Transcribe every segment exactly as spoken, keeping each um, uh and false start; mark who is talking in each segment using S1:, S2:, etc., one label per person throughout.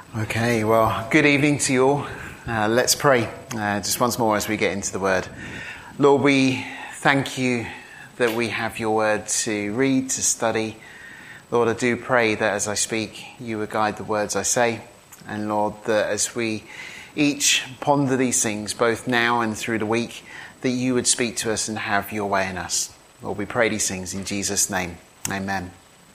S1: Okay, well, good evening to you all. Uh, let's pray uh, just once more as we get into the Word. Lord, we thank you that we have your Word to read, to study. Lord, I do pray that as I speak, you will guide the words I say. And Lord, that as we each ponder these things, both now and through the week, that you would speak to us and have your way in us. Lord, we pray these things in Jesus' name. Amen.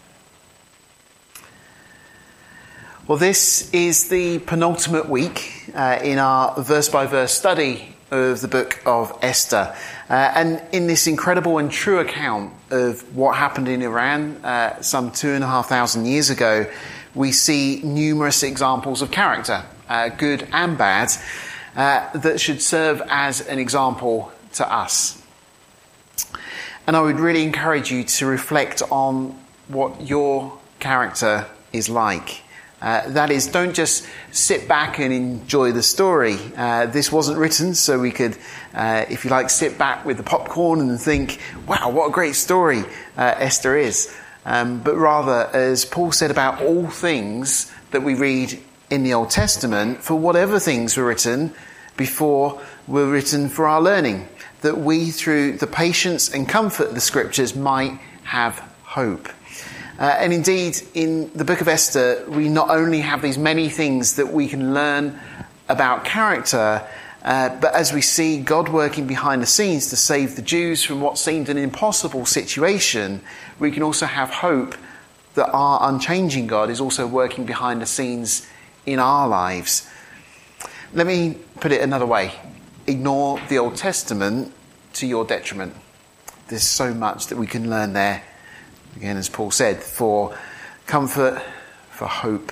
S1: Well, this is the penultimate week uh, in our verse-by-verse study of the book of Esther. Uh, and in this incredible and true account of what happened in Iran uh, some two and a half thousand years ago, we see numerous examples of character, uh, good and bad, uh, that should serve as an example to us. And I would really encourage you to reflect on what your character is like. Uh, that is, don't just sit back and enjoy the story. Uh, this wasn't written so we could, uh, if you like, sit back with the popcorn and think, wow, what a great story uh, Esther is. Um, but rather, as Paul said about all things that we read in the Old Testament, for whatever things were written before were written for our learning, that we, through the patience and comfort of the Scriptures, might have hope. Uh, and indeed, in the book of Esther, we not only have these many things that we can learn about character, uh, but as we see God working behind the scenes to save the Jews from what seemed an impossible situation, we can also have hope that our unchanging God is also working behind the scenes in our lives. Let me put it another way. Ignore the Old Testament to your detriment. There's so much that we can learn there. Again, as Paul said, for comfort, for hope.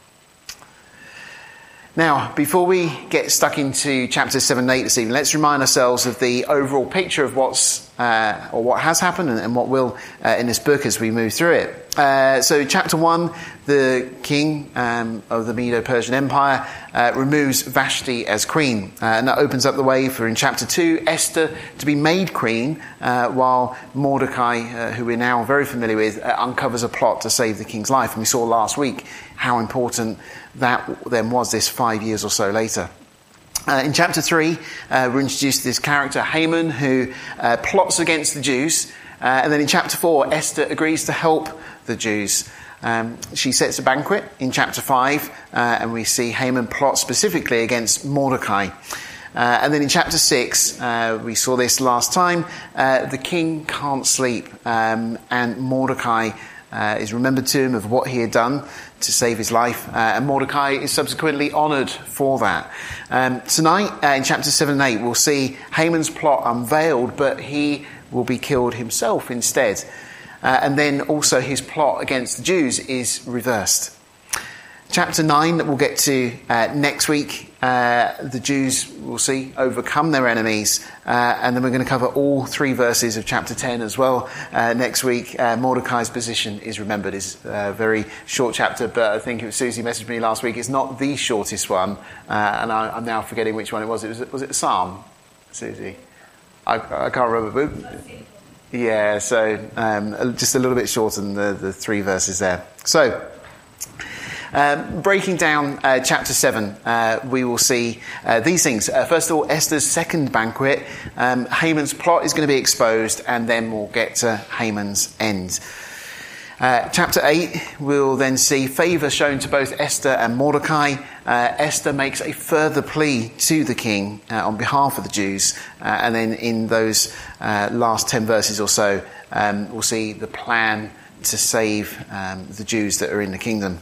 S1: Now, before we get stuck into chapters seven and eight this evening, let's remind ourselves of the overall picture of what's uh, or what has happened and, and what will uh, in this book as we move through it. Uh, so, chapter one, the king um, of the Medo-Persian Empire uh, removes Vashti as queen, uh, and that opens up the way for, in chapter two, Esther to be made queen, uh, while Mordecai, uh, who we're now very familiar with, uh, uncovers a plot to save the king's life. And we saw last week how important that then was this five years or so later. Uh, in chapter three, uh, we're introduced to this character, Haman, who uh, plots against the Jews. Uh, and then in chapter four, Esther agrees to help the Jews. Um, she sets a banquet in chapter five, uh, and we see Haman plot specifically against Mordecai. Uh, and then in chapter six, uh, we saw this last time, uh, the king can't sleep, um, and Mordecai uh, is remembered to him of what he had done to save his life, uh, and Mordecai is subsequently honoured for that. Um, tonight, uh, in chapters seven and eight, we'll see Haman's plot unveiled, but he will be killed himself instead. Uh, and then also his plot against the Jews is reversed. Chapter nine, that we'll get to uh, next week, uh, the Jews, we'll see, overcome their enemies. Uh, and then we're going to cover all three verses of chapter ten as well uh, next week. Uh, Mordecai's position is remembered. It's a very short chapter, but I think it was Susie messaged me last week. It's not the shortest one, uh, and I, I'm now forgetting which one it was. It was, was it a Psalm, Susie? I, I can't remember. Yeah, so um, just a little bit shorter than the, the three verses there. So, um, breaking down uh, chapter seven, uh, we will see uh, these things. Uh, first of all, Esther's second banquet. Um, Haman's plot is going to be exposed, and then we'll get to Haman's end. Uh, chapter eight, we'll then see favour shown to both Esther and Mordecai. Uh, Esther makes a further plea to the king uh, on behalf of the Jews. Uh, and then in those uh, last ten verses or so, um, we'll see the plan to save um, the Jews that are in the kingdom.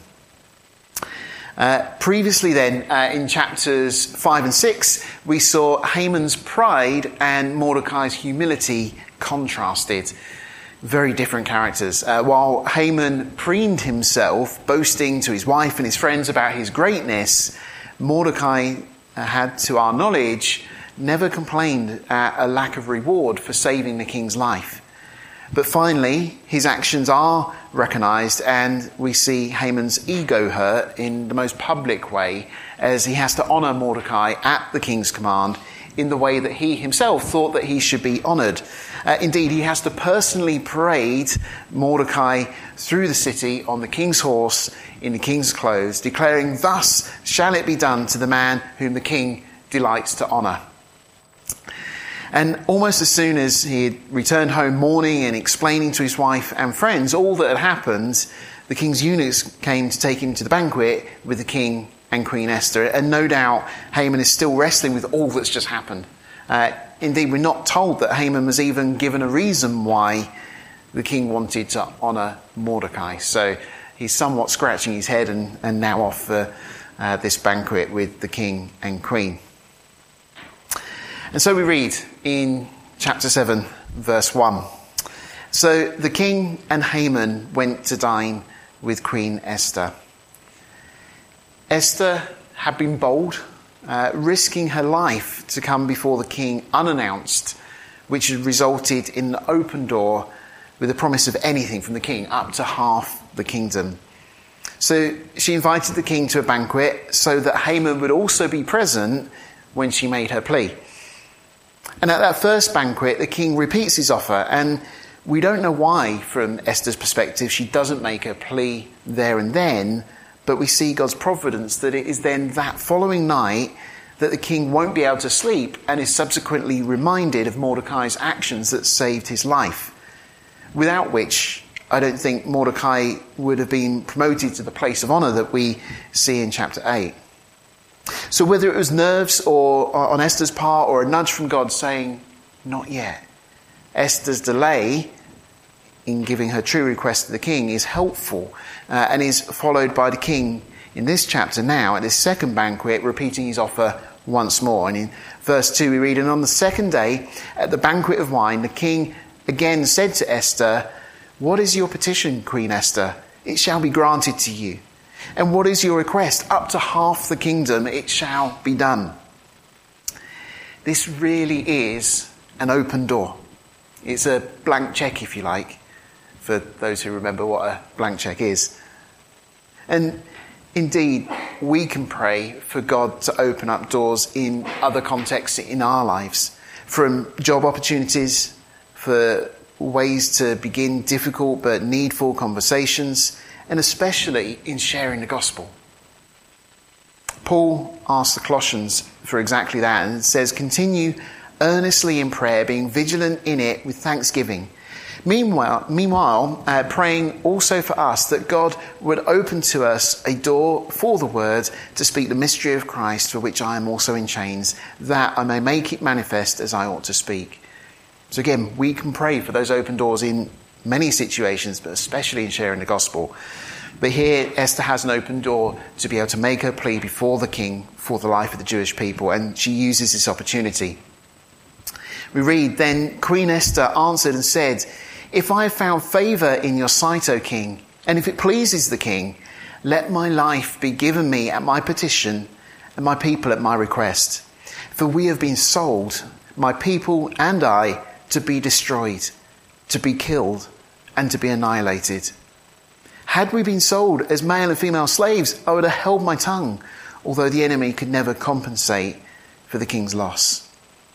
S1: Uh, previously then, uh, in chapters five and six, we saw Haman's pride and Mordecai's humility contrasted. Very different characters. Uh, while Haman preened himself, boasting to his wife and his friends about his greatness, Mordecai uh, had, to our knowledge, never complained at a lack of reward for saving the king's life. But finally, his actions are recognised, and we see Haman's ego hurt in the most public way, as he has to honour Mordecai at the king's command in the way that he himself thought that he should be honoured. Uh, indeed, he has to personally parade Mordecai through the city on the king's horse in the king's clothes, declaring, "Thus shall it be done to the man whom the king delights to honour." And almost as soon as he had returned home mourning and explaining to his wife and friends all that had happened, the king's eunuchs came to take him to the banquet with the king and Queen Esther. And no doubt Haman is still wrestling with all that's just happened. Uh, indeed, we're not told that Haman was even given a reason why the king wanted to honour Mordecai. So he's somewhat scratching his head and, and now off for uh, this banquet with the king and queen. And so we read in chapter seven, verse one. So the king and Haman went to dine with Queen Esther. Esther had been bold, uh, risking her life to come before the king unannounced, which had resulted in an open door with a promise of anything from the king, up to half the kingdom. So she invited the king to a banquet so that Haman would also be present when she made her plea. And at that first banquet, the king repeats his offer, and we don't know why, from Esther's perspective, she doesn't make her plea there and then, but we see God's providence that it is then that following night that the king won't be able to sleep and is subsequently reminded of Mordecai's actions that saved his life, without which I don't think Mordecai would have been promoted to the place of honour that we see in chapter eight. So whether it was nerves or on Esther's part or a nudge from God saying, "Not yet," Esther's delay in giving her true request to the king is helpful uh, and is followed by the king in this chapter now at this second banquet repeating his offer once more. And in verse two we read, "And on the second day at the banquet of wine, the king again said to Esther, 'What is your petition, Queen Esther? It shall be granted to you. And what is your request? Up to half the kingdom it shall be done.'" This really is an open door. It's a blank cheque, if you like, for those who remember what a blank cheque is. And indeed, we can pray for God to open up doors in other contexts in our lives, from job opportunities, for ways to begin difficult but needful conversations, and especially in sharing the gospel. Paul asks the Colossians for exactly that and says, "Continue earnestly in prayer, being vigilant in it with thanksgiving. Meanwhile, meanwhile uh, praying also for us that God would open to us a door for the word to speak the mystery of Christ, for which I am also in chains, that I may make it manifest as I ought to speak." So again, we can pray for those open doors in many situations, but especially in sharing the gospel. But here, Esther has an open door to be able to make her plea before the king for the life of the Jewish people, and she uses this opportunity. We read, "Then Queen Esther answered and said, 'If I have found favour in your sight, O king, and if it pleases the king, let my life be given me at my petition and my people at my request. For we have been sold, my people and I, to be destroyed, to be killed, and to be annihilated. Had we been sold as male and female slaves, I would have held my tongue, although the enemy could never compensate for the king's loss.'"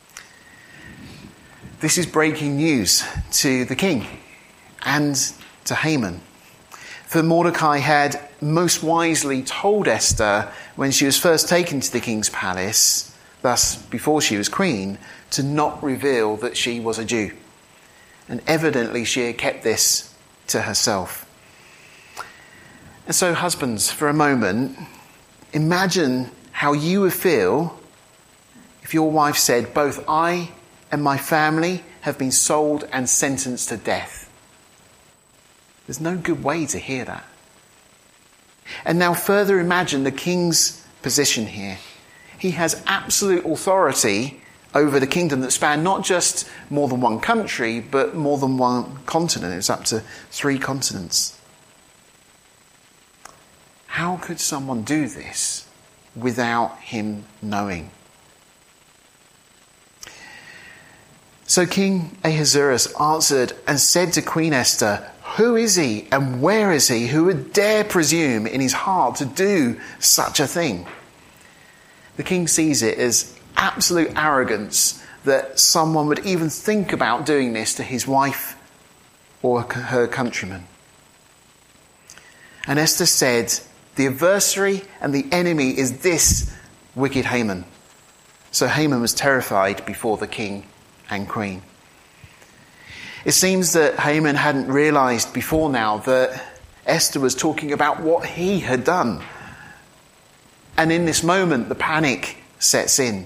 S1: This is breaking news to the king and to Haman. For Mordecai had most wisely told Esther when she was first taken to the king's palace, thus before she was queen, to not reveal that she was a Jew. And evidently she had kept this to herself. And so, husbands, for a moment, imagine how you would feel if your wife said, "Both I and my family have been sold and sentenced to death." There's no good way to hear that. And now further imagine the king's position here. He has absolute authority over the kingdom that spanned not just more than one country, but more than one continent. It's up to three continents. How could someone do this without him knowing? So King Ahasuerus answered and said to Queen Esther, "Who is he and where is he who would dare presume in his heart to do such a thing?" The king sees it as absolute arrogance that someone would even think about doing this to his wife or her countrymen. And Esther said, the adversary and the enemy is this wicked Haman. So Haman was terrified before the king and queen. It seems that Haman hadn't realised before now that Esther was talking about what he had done. And in this moment, the panic sets in.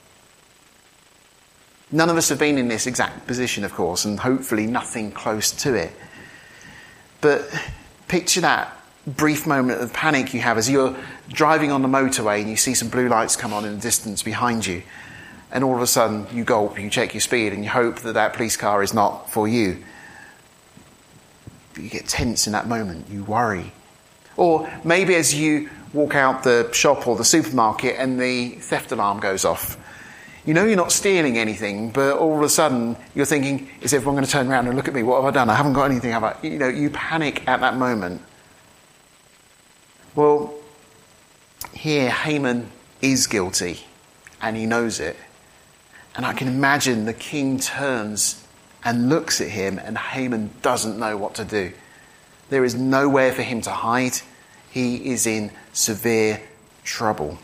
S1: None of us have been in this exact position, of course, and hopefully nothing close to it. But picture that brief moment of panic you have as you're driving on the motorway and you see some blue lights come on in the distance behind you. And all of a sudden you gulp, you check your speed and you hope that that police car is not for you. But you get tense in that moment, you worry. Or maybe as you walk out the shop or the supermarket and the theft alarm goes off. You know you're not stealing anything, but all of a sudden you're thinking, is everyone going to turn around and look at me? What have I done? I haven't got anything. Have I? You know, you panic at that moment. Well, here Haman is guilty and he knows it. And I can imagine the king turns and looks at him and Haman doesn't know what to do. There is nowhere for him to hide. He is in severe trouble.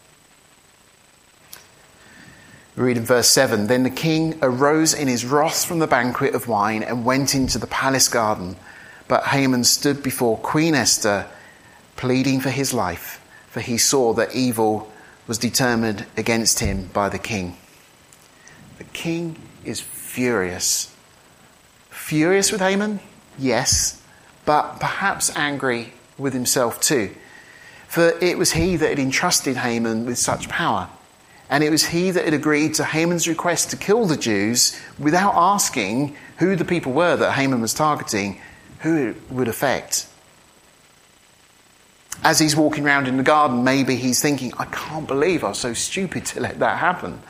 S1: We read in verse seven, then the king arose in his wrath from the banquet of wine and went into the palace garden. But Haman stood before Queen Esther, pleading for his life, for he saw that evil was determined against him by the king. The king is furious. Furious with Haman? Yes, but perhaps angry with himself too. For it was he that had entrusted Haman with such power. And it was he that had agreed to Haman's request to kill the Jews without asking who the people were that Haman was targeting, who it would affect. As he's walking around in the garden, maybe he's thinking, I can't believe I was so stupid to let that happen.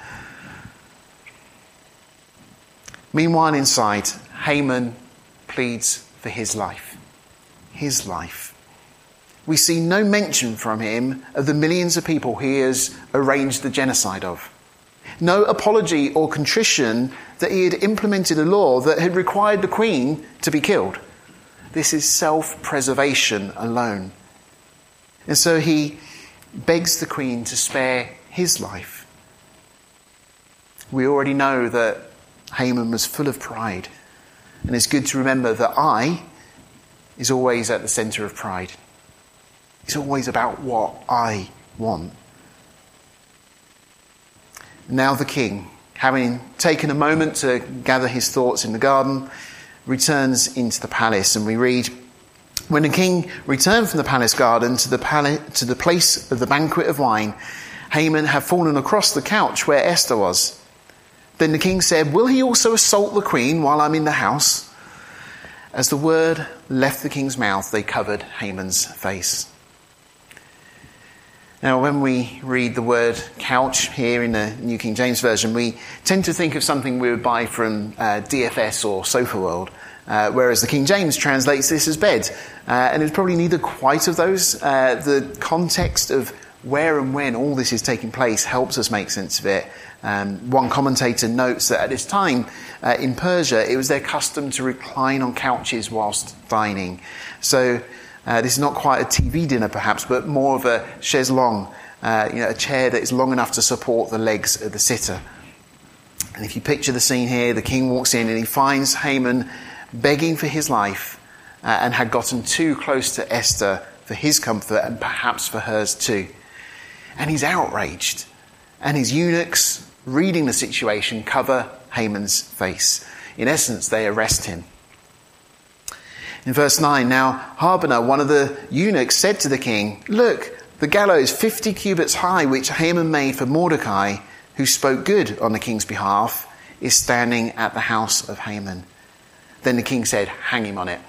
S1: Meanwhile, inside, Haman pleads for his life. His life. We see no mention from him of the millions of people he has arranged the genocide of. No apology or contrition that he had implemented a law that had required the queen to be killed. This is self-preservation alone. And so he begs the queen to spare his life. We already know that Haman was full of pride. And it's good to remember that I is always at the centre of pride. It's always about what I want. Now the king, having taken a moment to gather his thoughts in the garden, returns into the palace. And we read, when the king returned from the palace garden to the palace, to the place of the banquet of wine, Haman had fallen across the couch where Esther was. Then the king said, will he also assault the queen while I'm in the house? As the word left the king's mouth, they covered Haman's face. Now, when we read the word couch here in the New King James Version, we tend to think of something we would buy from uh, D F S or Sofa World, uh, whereas the King James translates this as bed. Uh, and it's probably neither quite of those. Uh, the context of where and when all this is taking place helps us make sense of it. Um, one commentator notes that at this time uh, in Persia, it was their custom to recline on couches whilst dining. So uh, this is not quite a T V dinner perhaps, but more of a chaise longue, uh, you know, a chair that is long enough to support the legs of the sitter. And if you picture the scene here, the king walks in and he finds Haman begging for his life uh, and had gotten too close to Esther for his comfort and perhaps for hers too. And he's outraged. And his eunuchs, reading the situation, cover Haman's face. In essence, they arrest him. In verse nine, now Harbonah, one of the eunuchs, said to the king, look, the gallows fifty cubits high, which Haman made for Mordecai, who spoke good on the king's behalf, is standing at the house of Haman. Then the king said, hang him on it.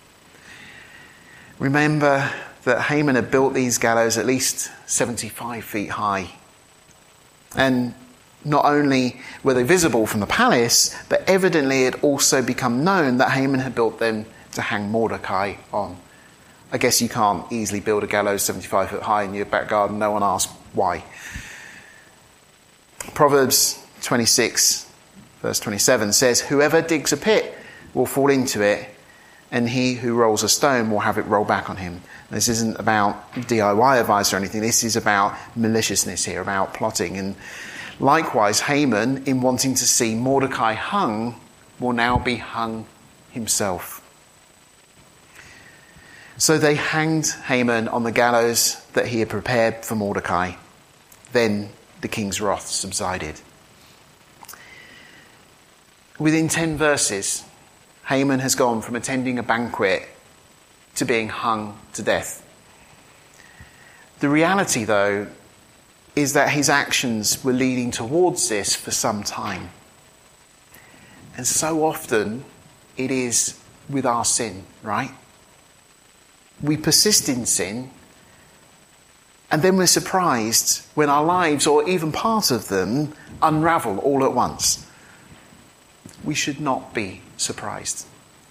S1: Remember that Haman had built these gallows at least seventy-five feet high. And not only were they visible from the palace, but evidently it had also become known that Haman had built them to hang Mordecai on. I guess you can't easily build a gallows seventy-five foot high in your back garden. No one asked why. Proverbs twenty-six, verse twenty-seven says, "Whoever digs a pit will fall into it, and he who rolls a stone will have it roll back on him." This isn't about D I Y advice or anything. This is about maliciousness here, about plotting. And likewise, Haman, in wanting to see Mordecai hung, will now be hung himself. So they hanged Haman on the gallows that he had prepared for Mordecai. Then the king's wrath subsided. Within ten verses, Haman has gone from attending a banquet to being hung to death. The reality, though, is that his actions were leading towards this for some time. And so often it is with our sin, right? We persist in sin, and then we're surprised when our lives, or even part of them, unravel all at once. We should not be surprised.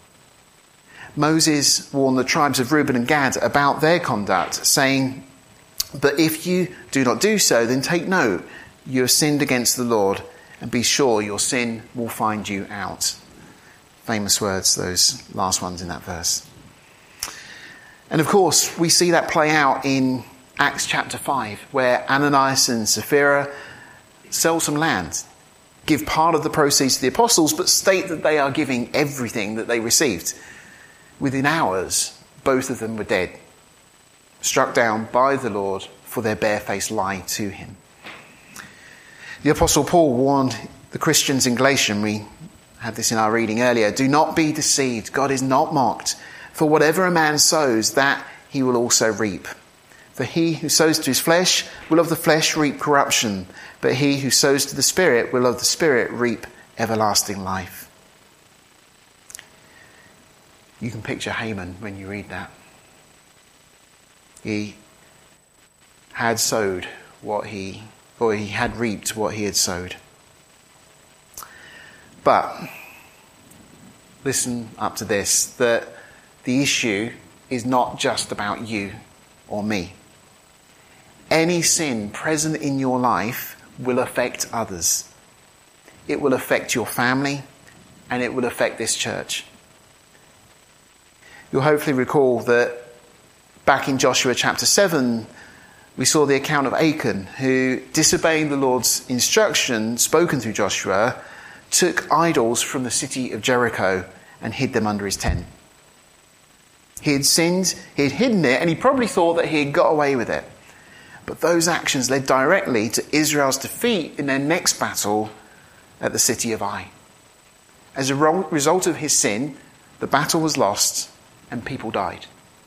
S1: Moses warned the tribes of Reuben and Gad about their conduct, saying, "But if you do not do so, then take note, you have sinned against the Lord, and be sure your sin will find you out." Famous words, those last ones in that verse. And of course, we see that play out in Acts chapter five, where Ananias and Sapphira sell some land, give part of the proceeds to the apostles, but state that they are giving everything that they received. Within hours, both of them were dead, struck down by the Lord for their barefaced lie to him. The Apostle Paul warned the Christians in Galatia, we had this in our reading earlier, "Do not be deceived, God is not mocked. For whatever a man sows, that he will also reap. For he who sows to his flesh will of the flesh reap corruption, but he who sows to the Spirit will of the Spirit reap everlasting life." You can picture Haman when you read that. He had sowed what he, or he had reaped what he had sowed. But listen up to this, that the issue is not just about you or me. Any sin present in your life will affect others. It will affect your family, and it will affect this church. You'll hopefully recall that back in Joshua chapter seven, we saw the account of Achan, who, disobeying the Lord's instruction spoken through Joshua, took idols from the city of Jericho and hid them under his tent. He had sinned, he had hidden it, and he probably thought that he had got away with it. But those actions led directly to Israel's defeat in their next battle at the city of Ai. As a result of his sin, the battle was lost and people died.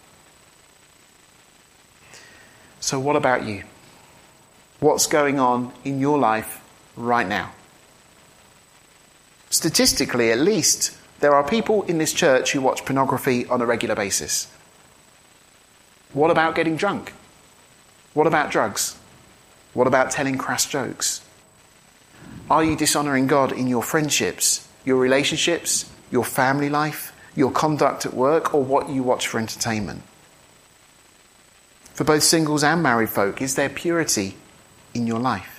S1: So what about you? What's going on in your life right now? Statistically, at least, there are people in this church who watch pornography on a regular basis. What about getting drunk? What about drugs? What about telling crass jokes? Are you dishonouring God in your friendships, your relationships, your family life, your conduct at work, or what you watch for entertainment? For both singles and married folk, is there purity in your life?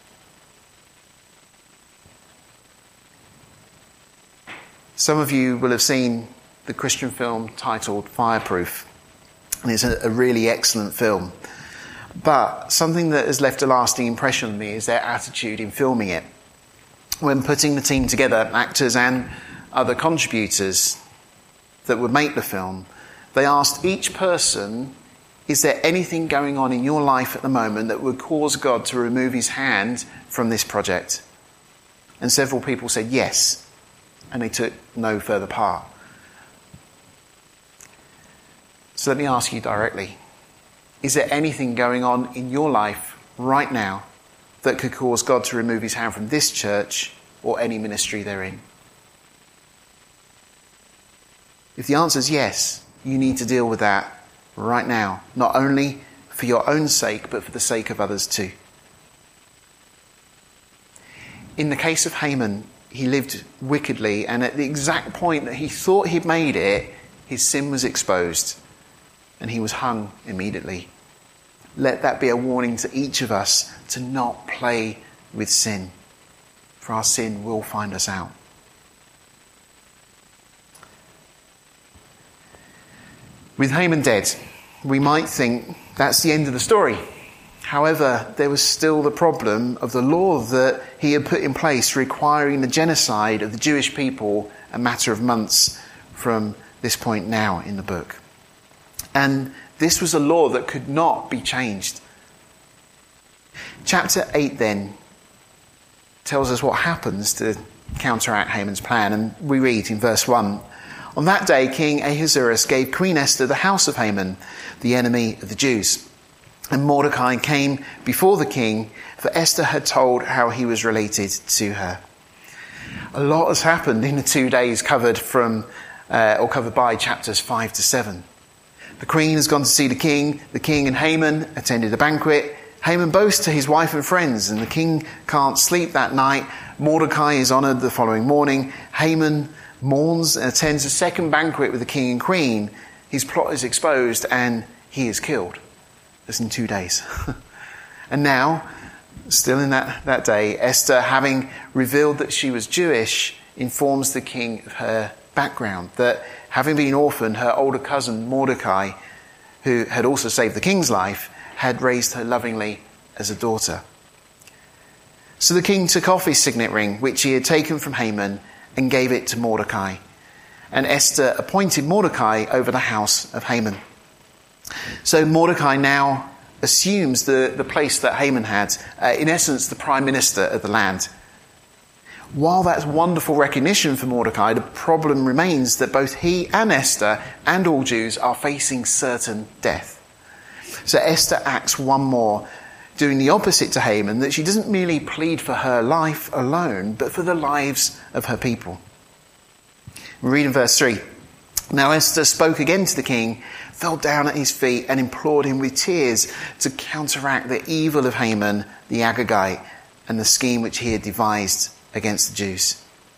S1: Some of you will have seen the Christian film titled Fireproof, and it's a, a really excellent film. But something that has left a lasting impression on me is their attitude in filming it. When putting the team together, actors and other contributors that would make the film, they asked each person, is there anything going on in your life at the moment that would cause God to remove his hand from this project? And several people said yes, and they took no further part. So let me ask you directly, is there anything going on in your life right now that could cause God to remove his hand from this church or any ministry therein? If the answer is yes, you need to deal with that right now, not only for your own sake, but for the sake of others too. In the case of Haman, he lived wickedly, and at the exact point that he thought he'd made it, his sin was exposed, and he was hung immediately. Let that be a warning to each of us to not play with sin, for our sin will find us out. With Haman dead, we might think that's the end of the story. However, there was still the problem of the law that he had put in place requiring the genocide of the Jewish people a matter of months from this point now in the book. And this was a law that could not be changed. Chapter eight then tells us what happens to counteract Haman's plan. And we read in verse one, "On that day, King Ahasuerus gave Queen Esther the house of Haman, the enemy of the Jews. And Mordecai came before the king, for Esther had told how he was related to her." A lot has happened in the two days covered from, uh, or covered by chapters five to seven. The queen has gone to see the king. The king and Haman attended a banquet. Haman boasts to his wife and friends, and the king can't sleep that night. Mordecai is honoured the following morning. Haman mourns and attends a second banquet with the king and queen. His plot is exposed and he is killed. That's in two days. And now, still in that, that day, Esther, having revealed that she was Jewish, informs the king of her background, that having been orphaned, her older cousin Mordecai, who had also saved the king's life, had raised her lovingly as a daughter. So the king took off his signet ring, which he had taken from Haman, and gave it to Mordecai. And Esther appointed Mordecai over the house of Haman. So Mordecai now assumes the, the place that Haman had, uh, in essence, the prime minister of the land. While that's wonderful recognition for Mordecai, the problem remains that both he and Esther and all Jews are facing certain death. So Esther acts one more, doing the opposite to Haman, that she doesn't merely plead for her life alone, but for the lives of her people. We read in verse three, "Now Esther spoke again to the king, fell down at his feet and implored him with tears to counteract the evil of Haman the Agagite and the scheme which he had devised against the Jews."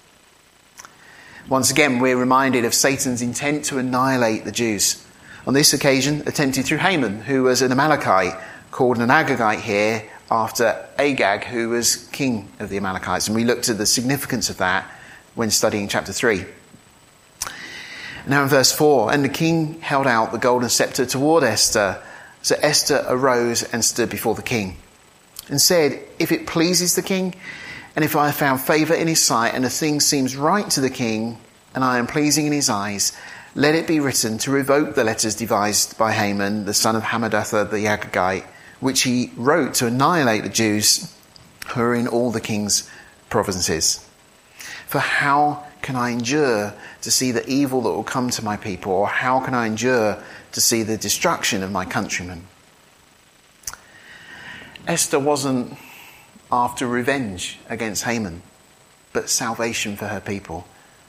S1: Once again, we're reminded of Satan's intent to annihilate the Jews. On this occasion, attempted through Haman, who was an Amalekite, called an Agagite here after Agag, who was king of the Amalekites. And we looked at the significance of that when studying chapter three. Now in verse four, "And the king held out the golden scepter toward Esther. So Esther arose and stood before the king and said, 'If it pleases the king, and if I have found favour in his sight, and the thing seems right to the king, and I am pleasing in his eyes, let it be written to revoke the letters devised by Haman, the son of Hammedatha the Agagite, which he wrote to annihilate the Jews who are in all the king's provinces. For how can I endure to see the evil that will come to my people, or how can I endure to see the destruction of my countrymen?'" Esther wasn't after revenge against Haman, but salvation for her people.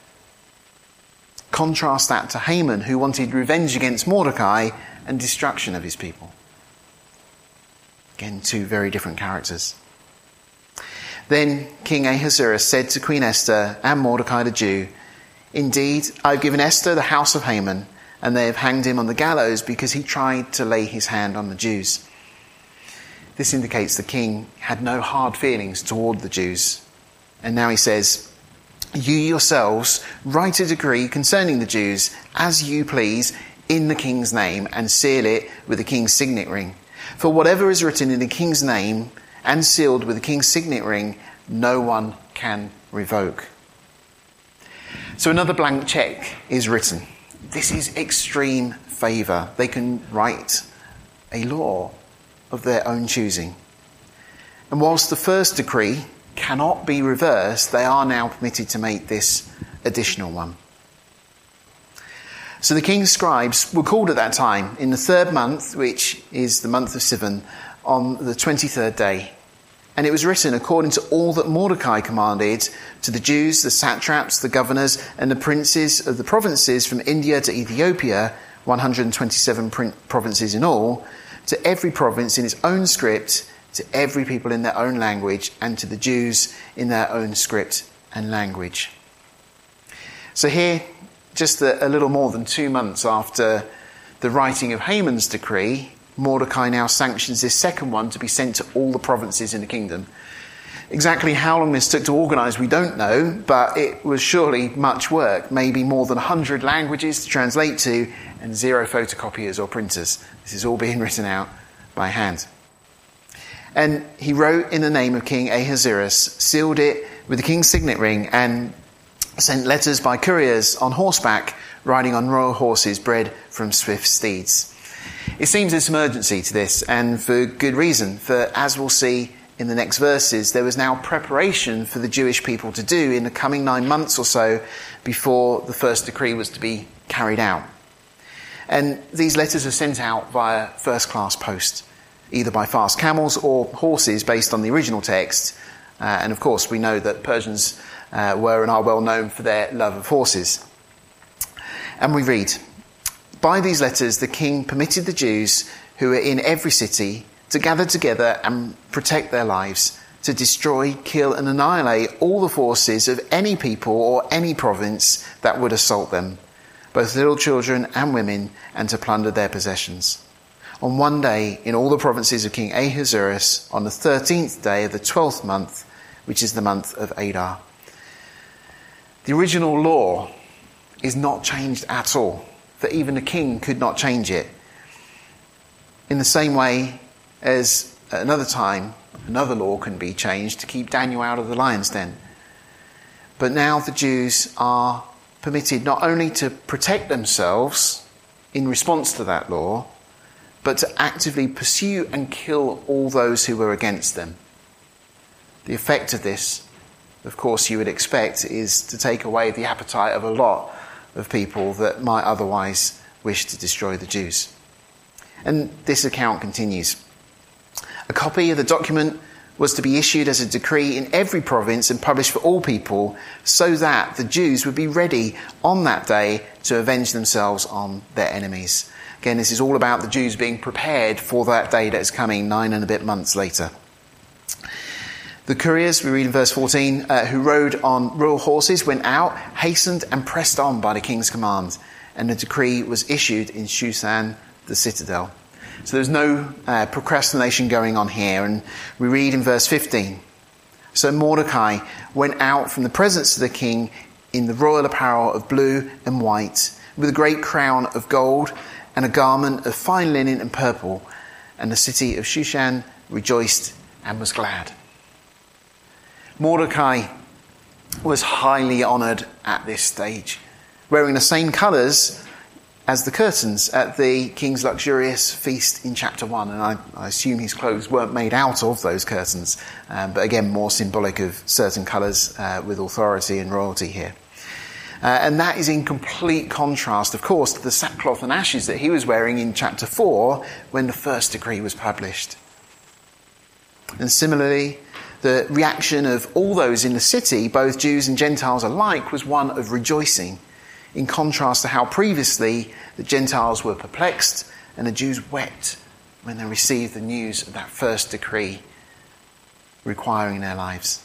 S1: Contrast that to Haman, who wanted revenge against Mordecai and destruction of his people. Again, two very different characters. Then King Ahasuerus said to Queen Esther and Mordecai the Jew, "Indeed, I've given Esther the house of Haman, and they have hanged him on the gallows because he tried to lay his hand on the Jews." This indicates the king had no hard feelings toward the Jews. And now he says, "You yourselves write a decree concerning the Jews as you please in the king's name, and seal it with the king's signet ring. For whatever is written in the king's name and sealed with the king's signet ring, no one can revoke." So another blank check is written. This is extreme favour. They can write a law of their own choosing. And whilst the first decree cannot be reversed, they are now permitted to make this additional one. So the king's scribes were called at that time in the third month, which is the month of Sivan, on the twenty-third day. And it was written according to all that Mordecai commanded to the Jews, the satraps, the governors, and the princes of the provinces from India to Ethiopia, one hundred twenty-seven provinces in all, to every province in its own script, to every people in their own language, and to the Jews in their own script and language. So here, just a, a little more than two months after the writing of Haman's decree, Mordecai now sanctions this second one to be sent to all the provinces in the kingdom. Exactly how long this took to organise, we don't know, but it was surely much work, maybe more than one hundred languages to translate to, and zero photocopiers or printers. This is all being written out by hand. And he wrote in the name of King Ahasuerus, sealed it with the king's signet ring, and sent letters by couriers on horseback, riding on royal horses bred from swift steeds. It seems there's some urgency to this, and for good reason, for as we'll see in the next verses, there was now preparation for the Jewish people to do in the coming nine months or so before the first decree was to be carried out. And these letters are sent out via first-class post, either by fast camels or horses based on the original text. Uh, and of course, we know that Persians uh, were and are well known for their love of horses. And we read, "By these letters the king permitted the Jews who were in every city to gather together and protect their lives, to destroy, kill and annihilate all the forces of any people or any province that would assault them, both little children and women, and to plunder their possessions. On one day in all the provinces of King Ahasuerus, on the thirteenth day of the twelfth month, which is the month of Adar." The original law is not changed at all, for even the king could not change it. In the same way as at another time, another law can be changed to keep Daniel out of the lion's den. But now the Jews are permitted not only to protect themselves in response to that law, but to actively pursue and kill all those who were against them. The effect of this, of course, you would expect, is to take away the appetite of a lot of people that might otherwise wish to destroy the Jews. And this account continues. A copy of the document was to be issued as a decree in every province and published for all people, so that the Jews would be ready on that day to avenge themselves on their enemies. Again, this is all about the Jews being prepared for that day that is coming nine and a bit months later. The couriers, we read in verse fourteen, uh, who rode on royal horses, went out, hastened and pressed on by the king's command, and the decree was issued in Shushan, the citadel. So there's no uh, procrastination going on here, and we read in verse fifteen, "So Mordecai went out from the presence of the king in the royal apparel of blue and white, with a great crown of gold and a garment of fine linen and purple, and the city of Shushan rejoiced and was glad." Mordecai was highly honoured at this stage, wearing the same colours as the curtains at the king's luxurious feast in chapter one. And I, I assume his clothes weren't made out of those curtains, um, but again, more symbolic of certain colours uh, with authority and royalty here. Uh, and that is in complete contrast, of course, to the sackcloth and ashes that he was wearing in chapter four when the first decree was published. And similarly, the reaction of all those in the city, both Jews and Gentiles alike, was one of rejoicing, in contrast to how previously the Gentiles were perplexed and the Jews wept when they received the news of that first decree requiring their lives.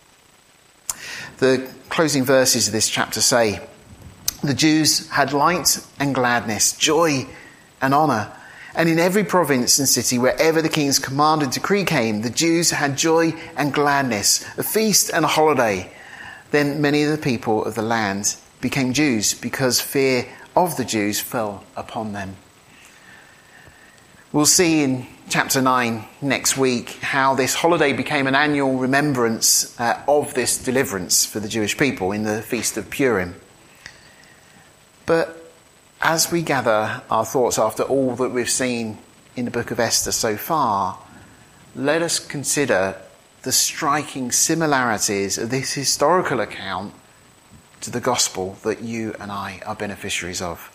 S1: The closing verses of this chapter say, "The Jews had light and gladness, joy and honour. And in every province and city, wherever the king's command and decree came, the Jews had joy and gladness, a feast and a holiday. Then many of the people of the land became Jews, because fear of the Jews fell upon them." We'll see in chapter nine next week how this holiday became an annual remembrance uh, of this deliverance for the Jewish people in the Feast of Purim. But as we gather our thoughts after all that we've seen in the book of Esther so far, let us consider the striking similarities of this historical account to the gospel that you and I are beneficiaries of.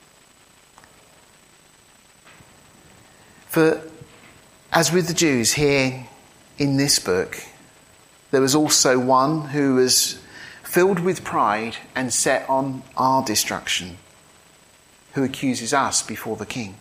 S1: For as with the Jews here in this book, there was also one who was filled with pride and set on our destruction, who accuses us before the king.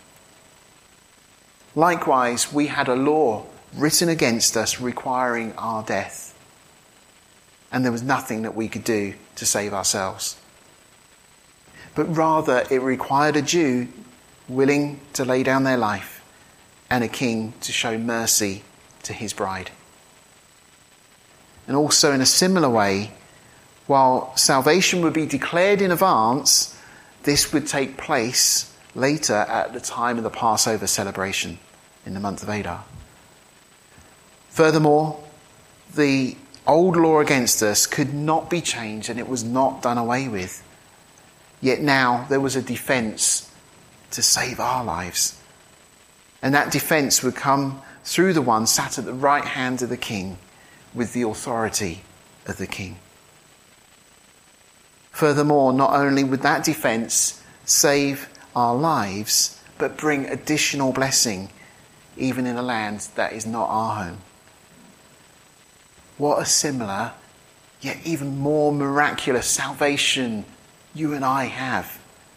S1: Likewise, we had a law written against us requiring our death, and there was nothing that we could do to save ourselves. But rather, it required a Jew willing to lay down their life and a king to show mercy to his bride. And also in a similar way, while salvation would be declared in advance, this would take place later at the time of the Passover celebration in the month of Adar. Furthermore, the old law against us could not be changed and it was not done away with. Yet now there was a defence to save our lives. And that defence would come through the one sat at the right hand of the king with the authority of the king. Furthermore, not only would that defence save our lives, but bring additional blessing even in a land that is not our home. What a similar, yet even more miraculous salvation you and I have.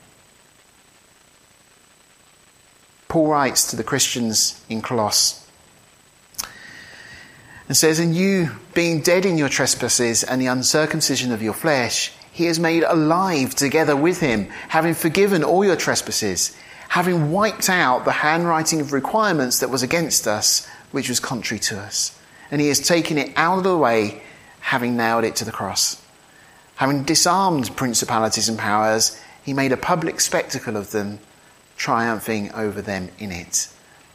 S1: Paul writes to the Christians in Colossae and says, "And you, being dead in your trespasses and the uncircumcision of your flesh, he has made alive together with him, having forgiven all your trespasses, having wiped out the handwriting of requirements that was against us, which was contrary to us. And he has taken it out of the way, having nailed it to the cross. Having disarmed principalities and powers, he made a public spectacle of them, triumphing over them in it."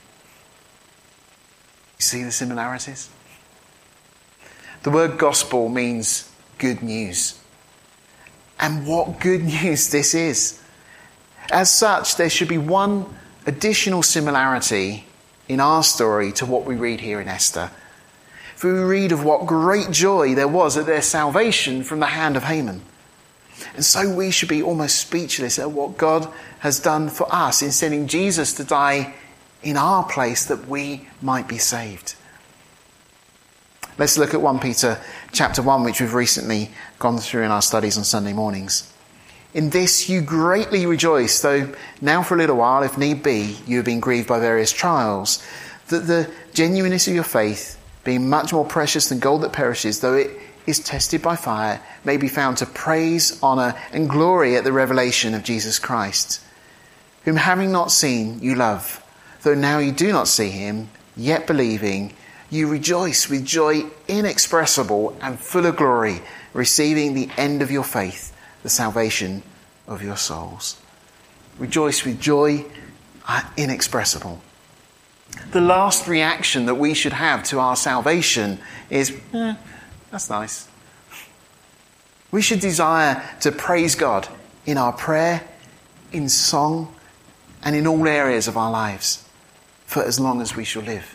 S1: You see the similarities? The word gospel means good news. And what good news this is. As such, there should be one additional similarity in our story to what we read here in Esther. For we read of what great joy there was at their salvation from the hand of Haman. And so we should be almost speechless at what God has done for us in sending Jesus to die in our place that we might be saved. Let's look at First Peter chapter one, which we've recently gone through in our studies on Sunday mornings. "In this you greatly rejoice, though now for a little while, if need be, you have been grieved by various trials, that the genuineness of your faith, being much more precious than gold that perishes, though it is tested by fire, may be found to praise, honour and glory at the revelation of Jesus Christ, whom having not seen you love, though now you do not see him, yet believing, you rejoice with joy inexpressible and full of glory, receiving the end of your faith, the salvation of your souls." Rejoice with joy inexpressible. The last reaction that we should have to our salvation is, eh, that's nice. We should desire to praise God in our prayer, in song, and in all areas of our lives for as long as we shall live.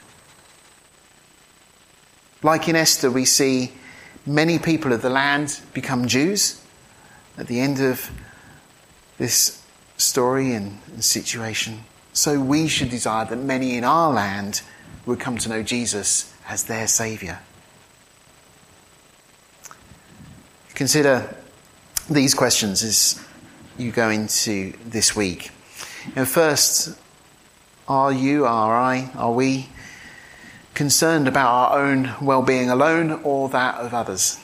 S1: Like in Esther, we see many people of the land become Jews at the end of this story and, and situation. So we should desire that many in our land would come to know Jesus as their Saviour. Consider these questions as you go into this week. And first, are you, are I, are we concerned about our own well-being alone or that of others?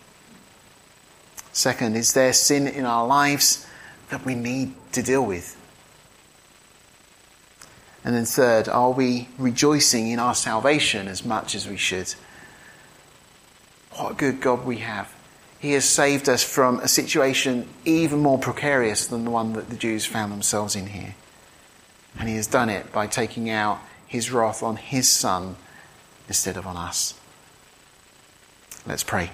S1: Second, is there sin in our lives that we need to deal with? And then third, are we rejoicing in our salvation as much as we should? What a good God we have. He has saved us from a situation even more precarious than the one that the Jews found themselves in here. And he has done it by taking out his wrath on his Son instead of on us. Let's pray.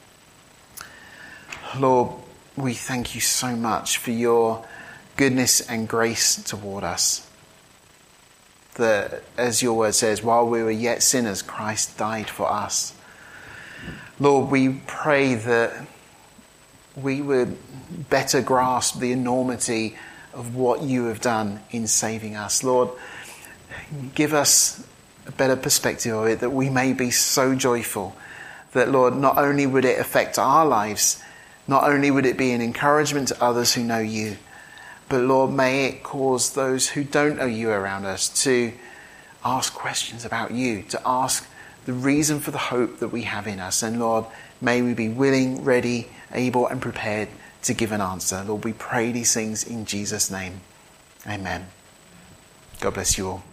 S1: Lord, we thank you so much for your goodness and grace toward us. That, as your word says, while we were yet sinners, Christ died for us. Lord, we pray that we would better grasp the enormity of what you have done in saving us. Lord, give us a better perspective of it, that we may be so joyful that, Lord, not only would it affect our lives, not only would it be an encouragement to others who know you, but Lord, may it cause those who don't know you around us to ask questions about you, to ask the reason for the hope that we have in us. And Lord, may we be willing, ready, able and prepared to give an answer. Lord, we pray these things in Jesus' name. Amen. God bless you all.